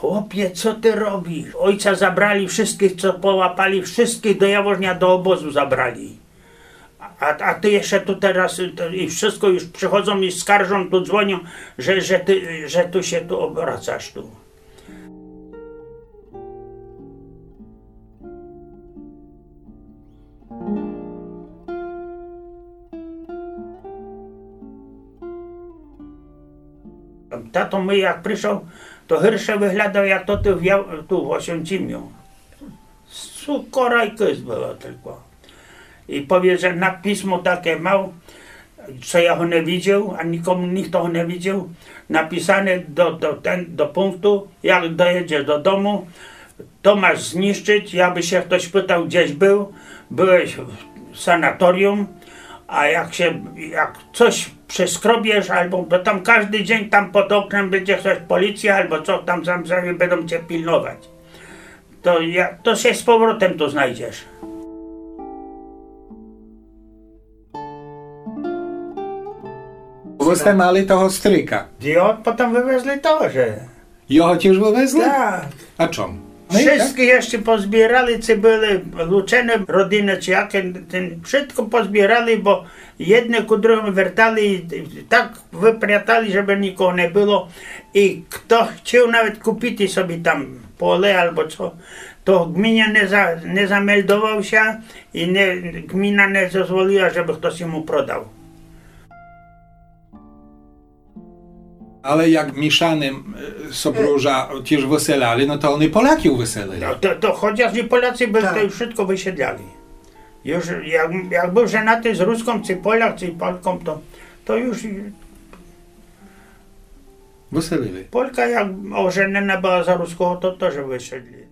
Chłopie, co ty robisz? Ojca zabrali wszystkich, co połapali, wszystkich do Jaworznia, do obozu zabrali. A ty jeszcze tu teraz i wszystko już przychodzą i skarżą, tu dzwonią, że tu się tu obracasz tu. Tato mój jak przyszedł, to Hirsze wyglądał jak to tu w Oświęcimiu. Sukorajka była tylko. I powie, że na pismo takie mał, co ja go nie widział, a nikt go nie widział, napisane do punktu, jak dojedziesz do domu, to masz zniszczyć, jakby się ktoś pytał, gdzieś byłeś w sanatorium, a jak coś przeskrobiesz, albo to tam każdy dzień tam pod oknem będzie ktoś policja, albo co tam będą cię pilnować, to się z powrotem tu znajdziesz. Ви сте мали того стрика. I potem wywezli to, że... Його теж вивезли? Tak. А чому? Wszystkie jeszcze pozbierali, co byli luczone rodziny, czy jakie, wszystko pozbierali, bo jedne ku drugim wracali i tak wypratali, żeby nikogo nie było. I kto chciał nawet kupić sobie tam pole albo co, to gmina nie zameldował się i gmina nie zezwoliła, żeby ktoś mu prodał. Але як Мішаним Собружа теж виселяли, no to oni Polaków wyselili. No, to chociaż i Polacy by to już wszystko wysiedlali. Już jak był żenaty z Ruską, czy Polak, czy Polką, to już Wyselili. Polka jak ożeniona była za Ruskiego, to też wysiedli.